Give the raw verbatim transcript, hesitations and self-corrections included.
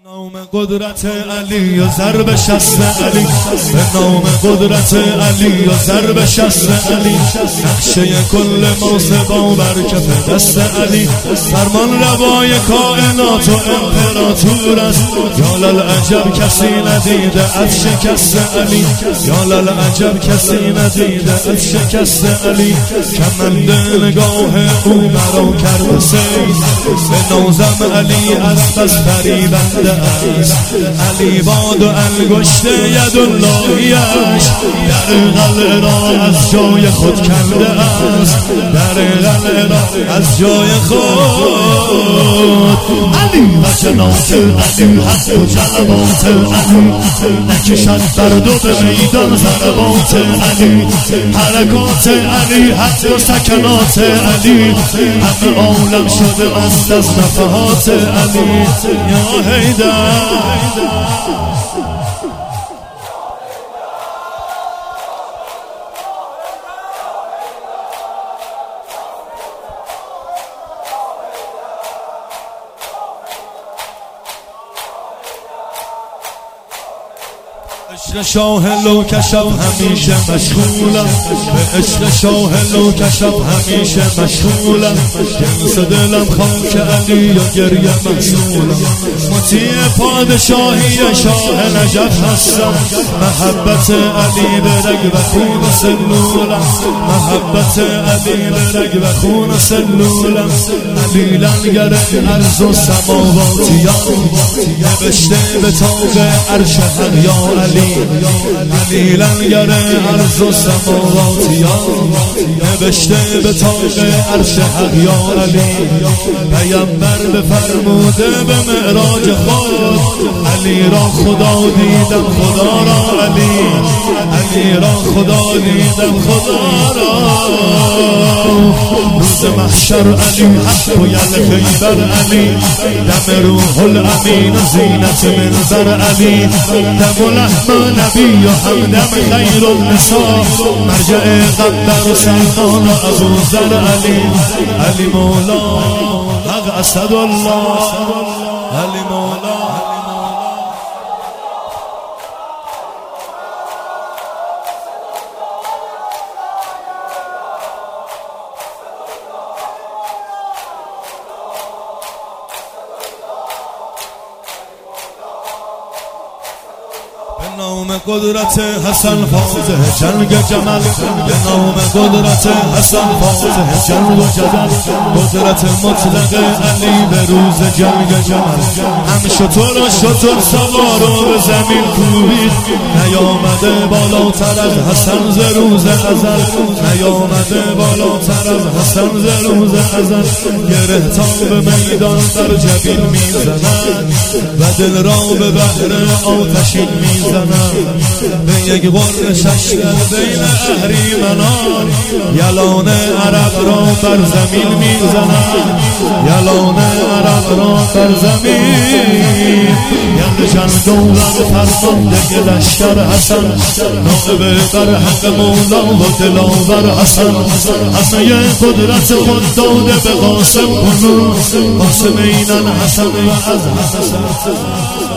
نام قدرت علی و ضرب شست علی، به نام قدرت علی و ضرب شست علی، نقشه کل موسبا بر کف دست علی، فرمان روای کائنات و امپراتور است. یا للعجب کسی ندیده از شکست علی، یا للعجب کسی ندیده از شکست علی، کمند نگاه او مرا کرد سید، به نازم علی از بس فریبنده است. علی باد و انگشت یداللهیش در قلعه را از جای خود کنده است، در قلعه را از جای خود. علی و جنات علی حق و جلبات علی، نکشد بر دو به میدان ضربات علی، حرکات علی حق و سکنات علی، همه عالم شده است از نفحات علی. یا حیدر عشق شاه لو کشف همیشه مشغولم، به عشق شاه لو کشف همیشه مشغولم، جنس دلم خاک علی و گریه محصولم، مطیع پادشاهی شاه نجف هستم، محبت علی به رگ و خون سلولم، محبت علی به رگ و خون سلولم، علی لنگر ارض و سماواتیان، نوشته به تاق عرش حق یا علی، علی لنگر ارض و سماواتیان، نوشته به تاق عرش حق یا علی، پیامبر بفرموده به معراج خود، علی را خدا دیدم خدا را علی، علی را خدا دیدم خدا را. روز محشر علی حق و یل خیبر علی، دم روح الامین و زینت منبر علی، دم و لحم نبی و همدم خیر النساء، مرجع قبر و سلطان و ابو ذر علی، علی مولا حق اسد الله، علی مولا. به نام قدرت حسن فاتح جنگ جمل، به نام قدرت حسن فاتح جنگ و جدل، قدرت مطلق علی به روز جنگ جمل، هم شطور و شطور سوار و به زمین کوبید، نیامده بالاتر از حسن ز روز ازل، نیامده بالاتر از حسن ز روز ازل، گره تا به میدان در جبین میزند و دل را به بحر آتشین میزند، به یک قرن ششدر بین اهریمنان، یلان عرب را بر زمین میزند، یلان عرب را بر زمین. یل جن دولت فرمانده لشکر حسن، نائب بر حق مولا و دلاور حسن، همه قدرت خود داده به قاسم کنون، قاسم اینن حسن و از حسن